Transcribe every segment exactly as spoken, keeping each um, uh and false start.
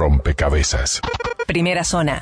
rompecabezas. Primera zona.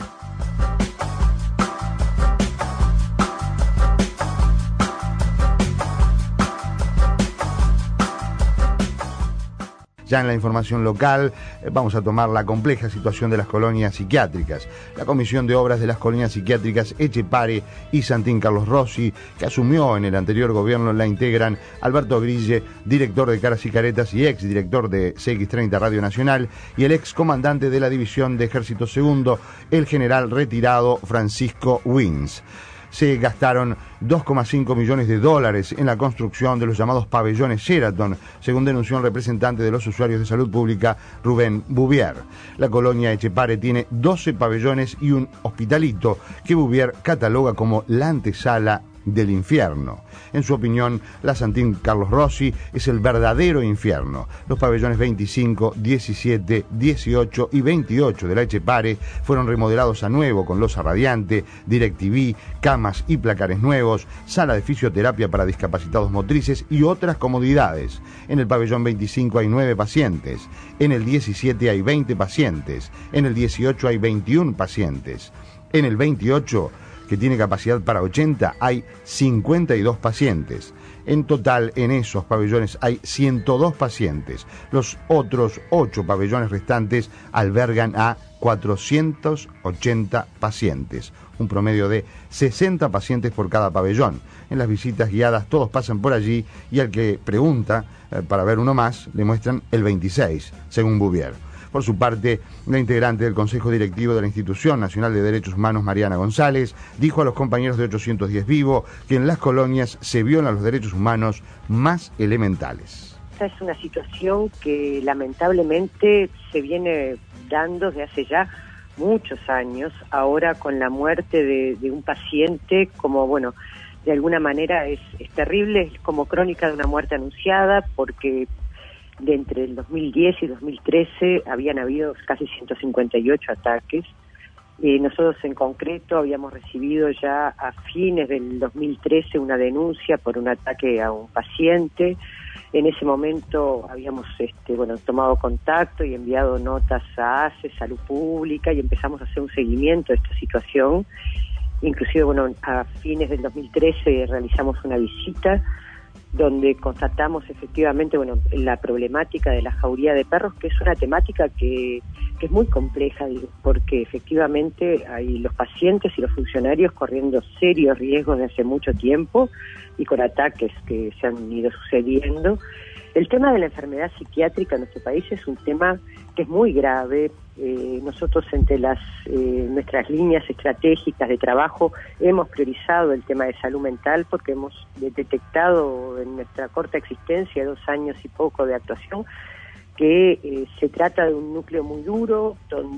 Ya en la información local eh, vamos a tomar la compleja situación de las colonias psiquiátricas. La Comisión de Obras de las Colonias Psiquiátricas Etxepare y Santín Carlos Rossi, que asumió en el anterior gobierno, la integran Alberto Grille, director de Caras y Caretas y ex director de C X treinta Radio Nacional, y el ex comandante de la División de Ejército Segundo, el general retirado Francisco Wins. Se gastaron dos coma cinco millones de dólares en la construcción de los llamados pabellones Sheraton, según denunció un representante de los usuarios de salud pública, Rubén Bouvier. La colonia Etxepare tiene doce pabellones y un hospitalito que Bouvier cataloga como la antesala del infierno. En su opinión, la Santín Carlos Rossi es el verdadero infierno. Los pabellones veinticinco, diecisiete, dieciocho y veintiocho de la Etxepare fueron remodelados a nuevo con losa radiante, DirecTV, camas y placares nuevos, sala de fisioterapia para discapacitados motrices y otras comodidades. En el pabellón veinticinco hay nueve pacientes, en el diecisiete hay veinte pacientes, en el dieciocho hay veintiún pacientes, en el veintiocho, que tiene capacidad para ochenta, hay cincuenta y dos pacientes. En total, en esos pabellones hay ciento dos pacientes. Los otros ocho pabellones restantes albergan a cuatrocientos ochenta pacientes, un promedio de sesenta pacientes por cada pabellón. En las visitas guiadas todos pasan por allí y al que pregunta eh, para ver uno más le muestran el veintiséis, según Bouvier. Por su parte, la integrante del Consejo Directivo de la Institución Nacional de Derechos Humanos, Mariana González, dijo a los compañeros de ochocientos diez Vivo que en las colonias se violan los derechos humanos más elementales. Esta es una situación que lamentablemente se viene dando desde hace ya muchos años, ahora con la muerte de, de un paciente, como bueno, de alguna manera es, es terrible, es como crónica de una muerte anunciada, porque de entre el dos mil diez y dos mil trece habían habido casi ciento cincuenta y ocho ataques. Eh, nosotros en concreto habíamos recibido ya a fines del dos mil trece una denuncia por un ataque a un paciente. En ese momento habíamos este, bueno, tomado contacto y enviado notas a A C E, Salud Pública, y empezamos a hacer un seguimiento de esta situación. Inclusive, bueno, a fines del dos mil trece realizamos una visita donde constatamos efectivamente, bueno, la problemática de la jauría de perros, que es una temática que, que es muy compleja, digo, porque efectivamente hay los pacientes y los funcionarios corriendo serios riesgos desde hace mucho tiempo y con ataques que se han ido sucediendo. El tema de la enfermedad psiquiátrica en nuestro país es un tema que es muy grave. Eh, nosotros entre las eh, nuestras líneas estratégicas de trabajo hemos priorizado el tema de salud mental porque hemos detectado en nuestra corta existencia, dos años y poco de actuación, que eh, se trata de un núcleo muy duro,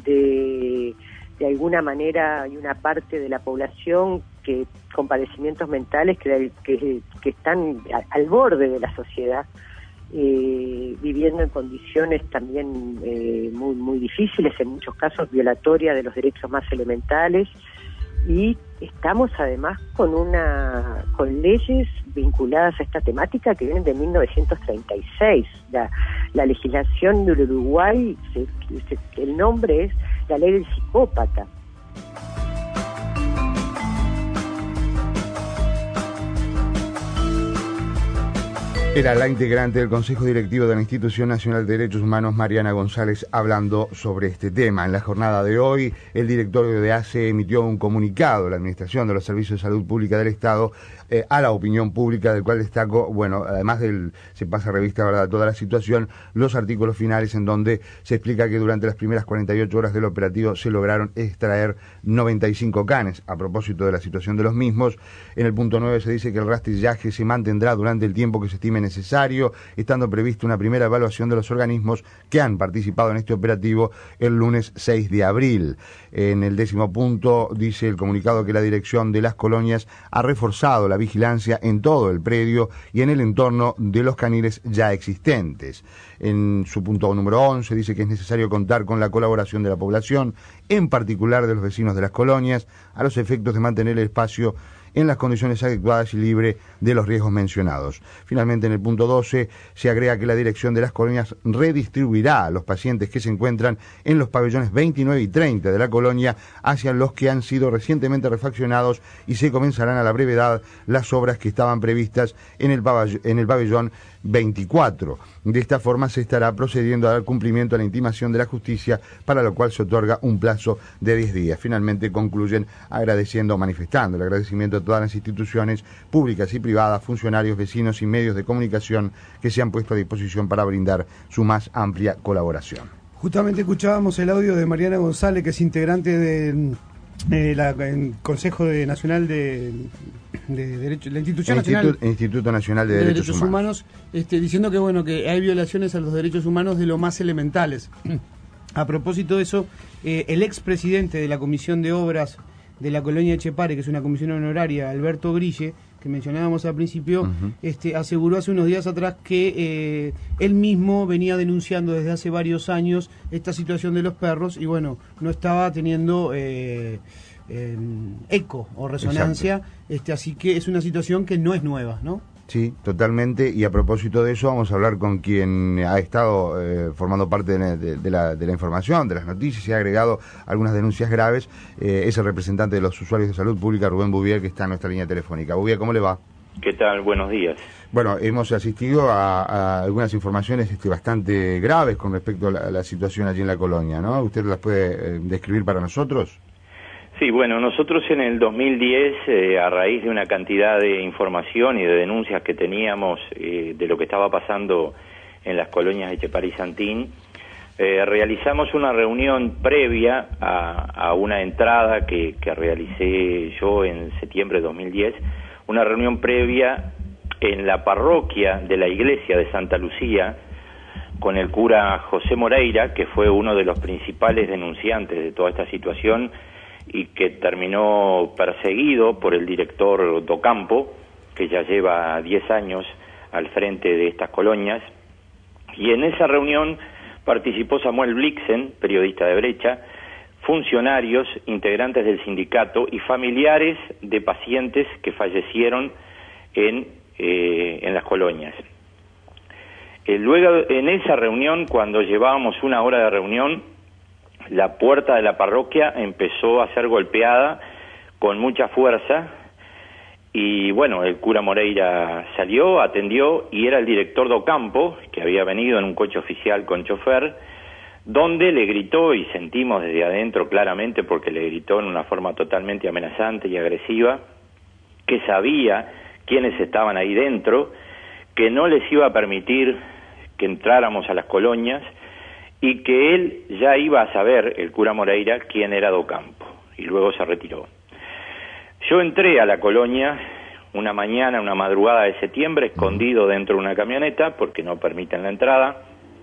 donde de alguna manera hay una parte de la población que con padecimientos mentales que, que, que están al borde de la sociedad, Eh, viviendo en condiciones también eh, muy muy difíciles, en muchos casos violatorias de los derechos más elementales, y estamos además con una con leyes vinculadas a esta temática que vienen de mil novecientos treinta y seis. La, la legislación del Uruguay, se, se, el nombre es la ley del psicópata. Era la integrante del Consejo Directivo de la Institución Nacional de Derechos Humanos, Mariana González, hablando sobre este tema. En la jornada de hoy, el directorio de A C E emitió un comunicado, la Administración de los Servicios de Salud Pública del Estado, eh, a la opinión pública, del cual destaco, bueno, además del, se pasa revista, ¿verdad?, toda la situación, los artículos finales en donde se explica que durante las primeras cuarenta y ocho horas del operativo se lograron extraer noventa y cinco canes, a propósito de la situación de los mismos. En el punto nueve se dice que el rastrillaje se mantendrá durante el tiempo que se estime necesario, estando prevista una primera evaluación de los organismos que han participado en este operativo el lunes seis de abril. En el décimo punto dice el comunicado que la dirección de las colonias ha reforzado la vigilancia en todo el predio y en el entorno de los caniles ya existentes. En su punto número once dice que es necesario contar con la colaboración de la población, en particular de los vecinos de las colonias, a los efectos de mantener el espacio en las condiciones adecuadas y libre de los riesgos mencionados. Finalmente, en el punto doce, se agrega que la dirección de las colonias redistribuirá a los pacientes que se encuentran en los pabellones veintinueve y treinta de la colonia hacia los que han sido recientemente refaccionados y se comenzarán a la brevedad las obras que estaban previstas en el pabellón, en el pabellón veinticuatro. De esta forma se estará procediendo a dar cumplimiento a la intimación de la justicia, para lo cual se otorga un plazo de diez días. Finalmente concluyen agradeciendo, manifestando el agradecimiento a todas las instituciones públicas y privadas, funcionarios, vecinos y medios de comunicación que se han puesto a disposición para brindar su más amplia colaboración. Justamente escuchábamos el audio de Mariana González, que es integrante del eh, la, el Consejo de Nacional de, de Derecho, la Institución Instituto, Nacional Instituto Nacional de, de Derechos, Derechos Humanos, Humanos este, diciendo que bueno que hay violaciones a los derechos humanos de lo más elementales. A propósito de eso, eh, el expresidente de la Comisión de Obras de la Colonia Etxepare, que es una comisión honoraria, Alberto Grille, que mencionábamos al principio, uh-huh. este, aseguró hace unos días atrás que eh, él mismo venía denunciando desde hace varios años esta situación de los perros y bueno, no estaba teniendo eh, eh, eco o resonancia, este, así que es una situación que no es nueva, ¿no? Sí, totalmente, y a propósito de eso vamos a hablar con quien ha estado eh, formando parte de, de, de, la, de la información, de las noticias y ha agregado algunas denuncias graves. Eh, es el representante de los usuarios de salud pública, Rubén Bouvier, que está en nuestra línea telefónica. Bouvier, ¿cómo le va? ¿Qué tal? Buenos días. Bueno, hemos asistido a, a algunas informaciones este, bastante graves con respecto a la, a la situación allí en la colonia, ¿no? ¿Usted las puede eh, describir para nosotros? Sí, bueno, nosotros en el dos mil diez, eh, a raíz de una cantidad de información y de denuncias que teníamos eh, de lo que estaba pasando en las colonias de Etxepare y Santín, eh, realizamos una reunión previa a, a una entrada que, que realicé yo en septiembre de dos mil diez, una reunión previa en la parroquia de la iglesia de Santa Lucía con el cura José Moreira, que fue uno de los principales denunciantes de toda esta situación y que terminó perseguido por el director Docampo, que ya lleva diez años al frente de estas colonias. Y en esa reunión participó Samuel Blixen, periodista de Brecha, funcionarios, integrantes del sindicato y familiares de pacientes que fallecieron en, eh, en las colonias. Eh, luego, en esa reunión, cuando llevábamos una hora de reunión, la puerta de la parroquia empezó a ser golpeada con mucha fuerza y bueno, el cura Moreira salió, atendió y era el director Docampo, que había venido en un coche oficial con chofer, donde le gritó, y sentimos desde adentro claramente porque le gritó en una forma totalmente amenazante y agresiva, que sabía quiénes estaban ahí dentro, que no les iba a permitir que entráramos a las colonias, y que él ya iba a saber, el cura Moreira, quién era Docampo, y luego se retiró. Yo entré a la colonia una mañana, una madrugada de septiembre, escondido dentro de una camioneta, porque no permiten la entrada,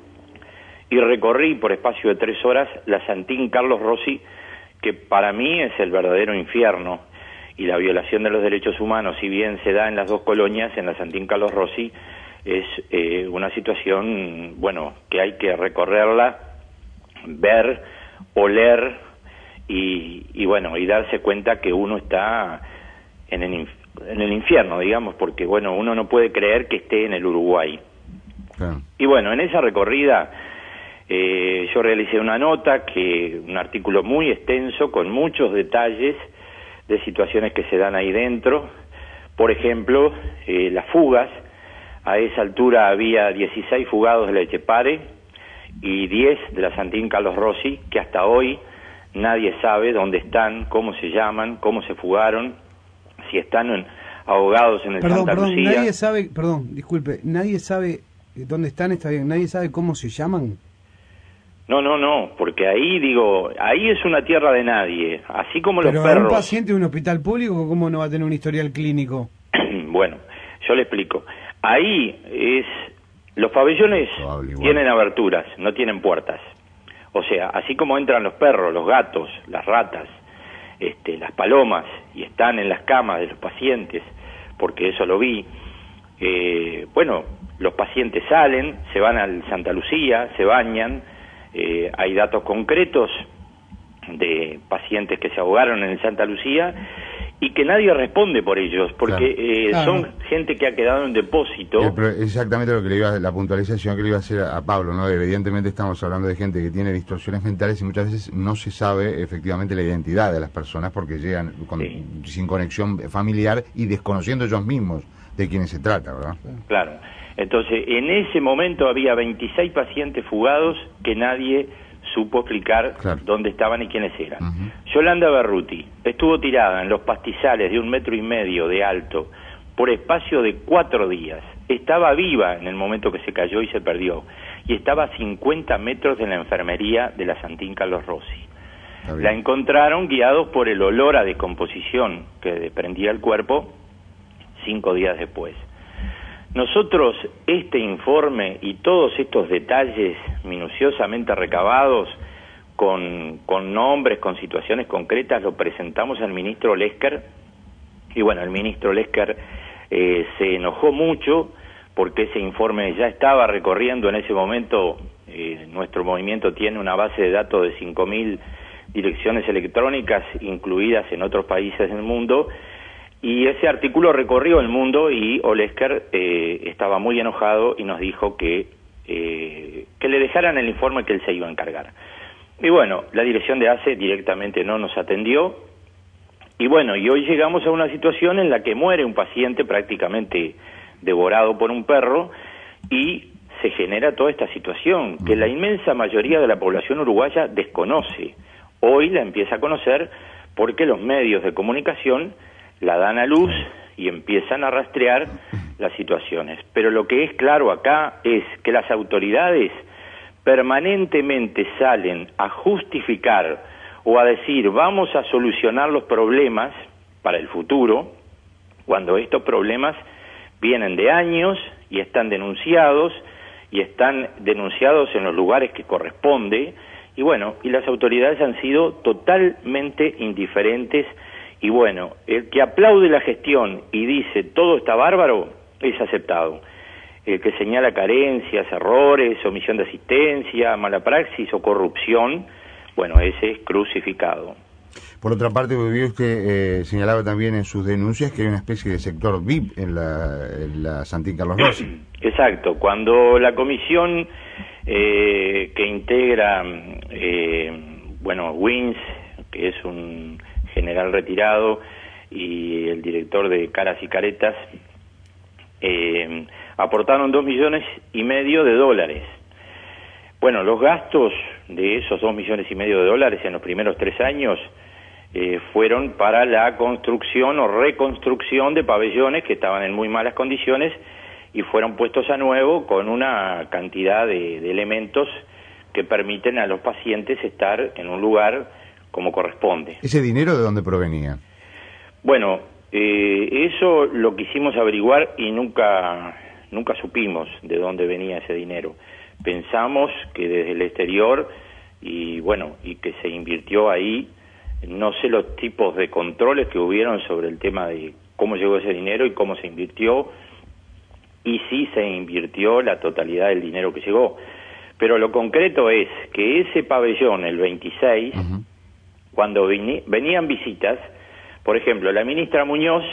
y recorrí por espacio de tres horas la Santín Carlos Rossi, que para mí es el verdadero infierno, y la violación de los derechos humanos, si bien se da en las dos colonias, en la Santín Carlos Rossi, es eh, una situación, bueno, que hay que recorrerla, ver, oler y, y bueno, y darse cuenta que uno está en el, en el infierno, digamos, porque bueno, uno no puede creer que esté en el Uruguay. Claro. Y bueno, en esa recorrida eh, yo realicé una nota, que un artículo muy extenso con muchos detalles de situaciones que se dan ahí dentro, por ejemplo, eh, las fugas. A esa altura había dieciséis fugados de la Etxepare y diez de la Santín Carlos Rossi, que hasta hoy nadie sabe dónde están, cómo se llaman, cómo se fugaron, si están en, ahogados en el perdón, Santa perdón, Lucía. Nadie sabe, perdón, disculpe, nadie sabe dónde están, está bien, nadie sabe cómo se llaman. No, no, no, porque ahí, digo, ahí es una tierra de nadie, así como los Pero perros. Pero un paciente de un hospital público, ¿cómo no va a tener un historial clínico? Bueno, yo le explico. Ahí es, los pabellones tienen aberturas, no tienen puertas. O sea, así como entran los perros, los gatos, las ratas, este, las palomas, y están en las camas de los pacientes, porque eso lo vi, eh, bueno, los pacientes salen, se van al Santa Lucía, se bañan, eh, hay datos concretos de pacientes que se ahogaron en el Santa Lucía, y que nadie responde por ellos, porque Claro. eh, Claro. son gente que ha quedado en depósito. Eh, pero exactamente lo que le iba, la puntualización que le iba a hacer a Pablo, ¿no? Evidentemente estamos hablando de gente que tiene distorsiones mentales y muchas veces no se sabe efectivamente la identidad de las personas porque llegan con, Sí. sin conexión familiar y desconociendo ellos mismos de quiénes se trata, ¿verdad? Claro. Entonces, en ese momento había veintiséis pacientes fugados que nadie supo explicar Claro. dónde estaban y quiénes eran. Ujú. Yolanda Berruti estuvo tirada en los pastizales de un metro y medio de alto por espacio de cuatro días. Estaba viva en el momento que se cayó y se perdió. Y estaba a cincuenta metros de la enfermería de la Santín Carlos Rossi. Está bien. La encontraron guiados por el olor a descomposición que desprendía el cuerpo cinco días después. Nosotros este informe y todos estos detalles minuciosamente recabados con, con nombres, con situaciones concretas, lo presentamos al ministro Lesker y bueno, el ministro Lesker eh, se enojó mucho porque ese informe ya estaba recorriendo en ese momento. Eh, nuestro movimiento tiene una base de datos de cinco mil direcciones electrónicas incluidas en otros países del mundo. Y ese artículo recorrió el mundo y Olesker eh, estaba muy enojado y nos dijo que, eh, que le dejaran el informe que él se iba a encargar. Y bueno, la dirección de A C E directamente no nos atendió. Y bueno, y hoy llegamos a una situación en la que muere un paciente prácticamente devorado por un perro y se genera toda esta situación que la inmensa mayoría de la población uruguaya desconoce. Hoy la empieza a conocer porque los medios de comunicación la dan a luz y empiezan a rastrear las situaciones. Pero lo que es claro acá es que las autoridades permanentemente salen a justificar o a decir vamos a solucionar los problemas para el futuro, cuando estos problemas vienen de años y están denunciados, y están denunciados en los lugares que corresponde, y bueno, y las autoridades han sido totalmente indiferentes. Y bueno, el que aplaude la gestión y dice todo está bárbaro, es aceptado. El que señala carencias, errores, omisión de asistencia, mala praxis o corrupción, bueno, ese es crucificado. Por otra parte, usted eh, señalaba también en sus denuncias que hay una especie de sector V I P en la, en la Santín Carlos Rossi. Exacto, cuando la comisión eh, que integra, eh, bueno, Wins, que es un general retirado, y el director de Caras y Caretas, eh, aportaron dos millones y medio de dólares. Bueno, los gastos de esos dos millones y medio de dólares en los primeros tres años eh, fueron para la construcción o reconstrucción de pabellones que estaban en muy malas condiciones y fueron puestos a nuevo con una cantidad de, de elementos que permiten a los pacientes estar en un lugar como corresponde. ¿Ese dinero de dónde provenía? Bueno, eh, eso lo quisimos averiguar y nunca, nunca supimos de dónde venía ese dinero. Pensamos que desde el exterior y bueno, y que se invirtió ahí, no sé los tipos de controles que hubieron sobre el tema de cómo llegó ese dinero y cómo se invirtió, y si se invirtió la totalidad del dinero que llegó. Pero lo concreto es que ese pabellón, el veintiséis, uh-huh. cuando vini- venían visitas, por ejemplo, la ministra Muñoz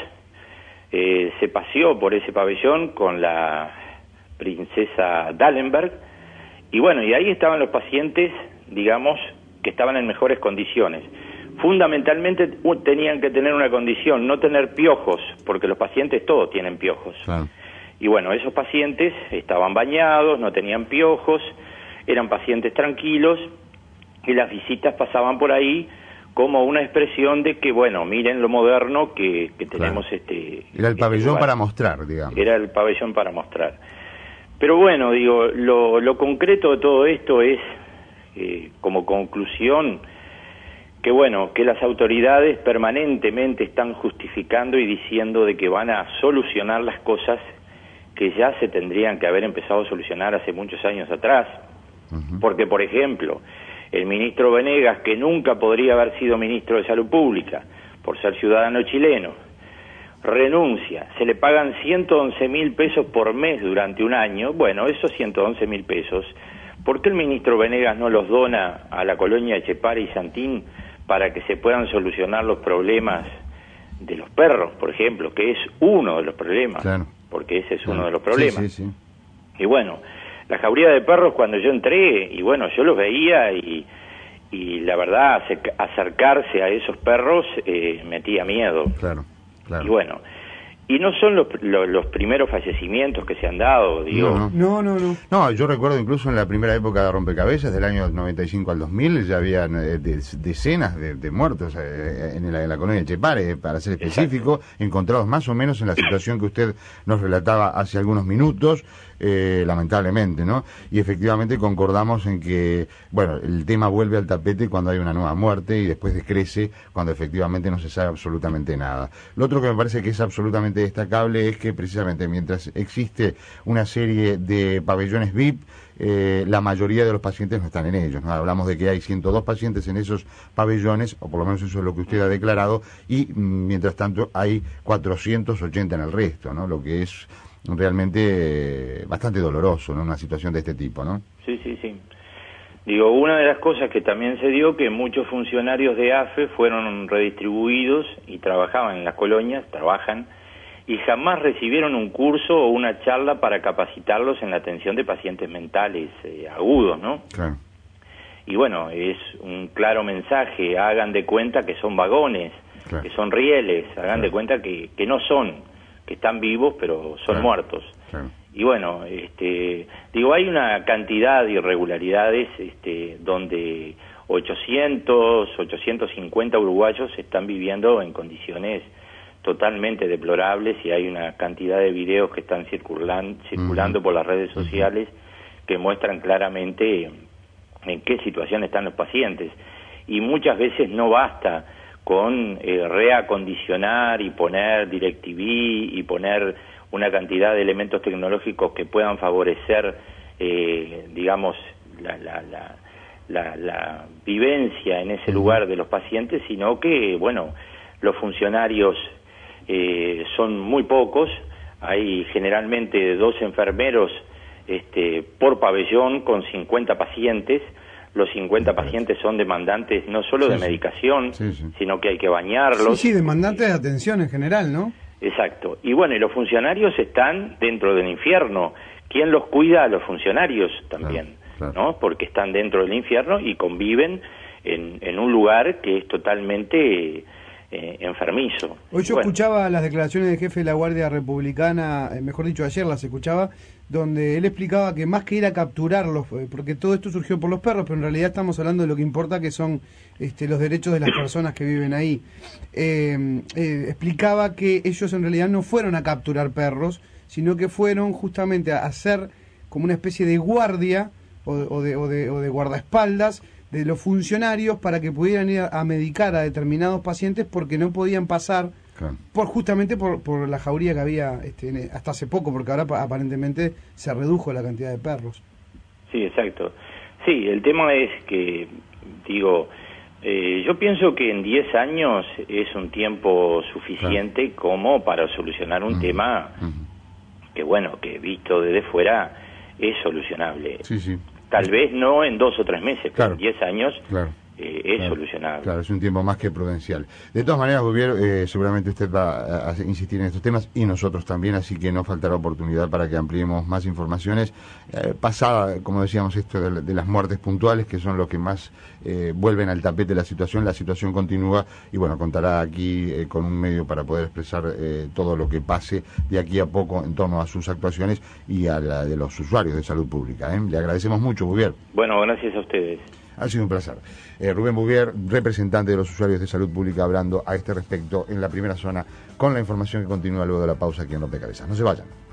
eh, se paseó por ese pabellón con la princesa Dallenberg, y bueno, y ahí estaban los pacientes, digamos, que estaban en mejores condiciones. Fundamentalmente uh, tenían que tener una condición, no tener piojos, porque los pacientes todos tienen piojos. Claro. Y bueno, esos pacientes estaban bañados, no tenían piojos, eran pacientes tranquilos, y las visitas pasaban por ahí como una expresión de que, bueno, miren lo moderno que, que tenemos. Claro. este Era el este pabellón lugar. para mostrar, digamos. Era el pabellón para mostrar. Pero bueno, digo, lo, lo concreto de todo esto es, eh, como conclusión, que bueno, que las autoridades permanentemente están justificando y diciendo de que van a solucionar las cosas que ya se tendrían que haber empezado a solucionar hace muchos años atrás. Uh-huh. Porque, por ejemplo, el ministro Venegas, que nunca podría haber sido ministro de Salud Pública, por ser ciudadano chileno, renuncia, se le pagan ciento once mil pesos por mes durante un año. Bueno, esos ciento once mil pesos, ¿por qué el ministro Venegas no los dona a la colonia Etxepare y Santín para que se puedan solucionar los problemas de los perros, por ejemplo, que es uno de los problemas, claro. porque ese es claro. uno de los problemas. Sí, sí, sí. Y bueno, la jauría de perros cuando yo entré, y bueno, yo los veía y, y la verdad, acercarse a esos perros eh, metía miedo. Claro, claro. Y bueno, y no son los, los, los primeros fallecimientos que se han dado, digo. No, No, no, no. No, yo recuerdo incluso en la primera época de Rompecabezas, del año noventa y cinco al dos mil, ya había eh, de, decenas de, de muertos eh, en, la, en la colonia de Chepare, eh, para ser específico, exacto, encontrados más o menos en la situación que usted nos relataba hace algunos minutos, eh, lamentablemente, ¿no? Y efectivamente concordamos en que, bueno, el tema vuelve al tapete cuando hay una nueva muerte y después decrece cuando efectivamente no se sabe absolutamente nada. Lo otro que me parece que es absolutamente destacable es que precisamente mientras existe una serie de pabellones V I P, eh, la mayoría de los pacientes no están en ellos, ¿no? Hablamos de que hay ciento dos pacientes en esos pabellones, o por lo menos eso es lo que usted ha declarado, y mientras tanto hay cuatrocientos ochenta en el resto, ¿no? Lo que es realmente eh, bastante doloroso, ¿no? Una situación de este tipo, ¿no? Sí, sí, sí. Digo, una de las cosas que también se dio, que muchos funcionarios de A F E fueron redistribuidos y trabajaban en las colonias, trabajan, y jamás recibieron un curso o una charla para capacitarlos en la atención de pacientes mentales eh, agudos, ¿no? Claro. Y bueno, es un claro mensaje, hagan de cuenta que son vagones, claro, que son rieles, hagan claro. de cuenta que, que no son, que están vivos pero son claro. muertos. Claro. Y bueno, este, digo, hay una cantidad de irregularidades este, donde ochocientos, ochocientos cincuenta uruguayos están viviendo en condiciones totalmente deplorables, y hay una cantidad de videos que están circulan, circulando uh-huh. por las redes sociales uh-huh. que muestran claramente en qué situación están los pacientes. Y muchas veces no basta con eh, reacondicionar y poner DirecTV y poner una cantidad de elementos tecnológicos que puedan favorecer, eh, digamos, la, la, la, la, la vivencia en ese uh-huh. lugar de los pacientes, sino que, bueno, los funcionarios Eh, son muy pocos, hay generalmente dos enfermeros este, por pabellón con cincuenta pacientes, los cincuenta pacientes son demandantes no solo sí, de medicación, sí, sí. sino que hay que bañarlos. Sí, sí, demandantes de atención en general, ¿no? Exacto, y bueno, y los funcionarios están dentro del infierno. ¿Quién los cuida? A los funcionarios también, claro, claro. ¿no? Porque están dentro del infierno y conviven en, en un lugar que es totalmente... Eh, enfermizo. Hoy yo bueno. escuchaba las declaraciones del jefe de la Guardia Republicana, eh, mejor dicho ayer las escuchaba, donde él explicaba que más que ir a capturarlos, eh, porque todo esto surgió por los perros, pero en realidad estamos hablando de lo que importa, que son este, los derechos de las personas que viven ahí. Eh, eh, explicaba que ellos en realidad no fueron a capturar perros, sino que fueron justamente a hacer como una especie de guardia o, o, de, o, de, o de guardaespaldas de los funcionarios para que pudieran ir a medicar a determinados pacientes, porque no podían pasar claro. por justamente por, por la jauría que había este, hasta hace poco, porque ahora aparentemente se redujo la cantidad de perros. Sí, exacto. Sí, el tema es que, digo, eh, yo pienso que en diez años es un tiempo suficiente claro. como para solucionar un uh-huh. tema uh-huh. que, bueno, que visto desde fuera es solucionable. Sí, sí. Tal vez no en dos o tres meses, claro, pero en diez años claro, eh, es claro, solucionable. Claro, es un tiempo más que prudencial. De todas maneras, Bouvier, eh, seguramente usted va a insistir en estos temas y nosotros también, así que no faltará oportunidad para que ampliemos más informaciones. Eh, pasada, como decíamos, esto de, de las muertes puntuales, que son los que más eh, vuelven al tapete la situación, la situación continúa y bueno, contará aquí eh, con un medio para poder expresar eh, todo lo que pase de aquí a poco en torno a sus actuaciones y a la de los usuarios de salud pública. ¿eh? Le agradecemos mucho, Bouvier. Bueno, gracias a ustedes. Ha sido un placer. Eh, Rubén Bouvier, representante de los usuarios de salud pública, hablando a este respecto en la primera zona, con la información que continúa luego de la pausa aquí en Rompecabezas. No se vayan.